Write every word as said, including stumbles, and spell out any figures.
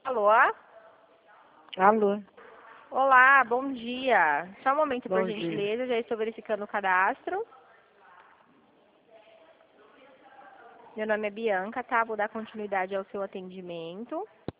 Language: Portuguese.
Alô? Alô, Olá, bom dia. Só um momento, por bom dia. gentileza, já estou verificando o cadastro. Meu nome é Bianca, tá? Vou dar continuidade ao seu atendimento.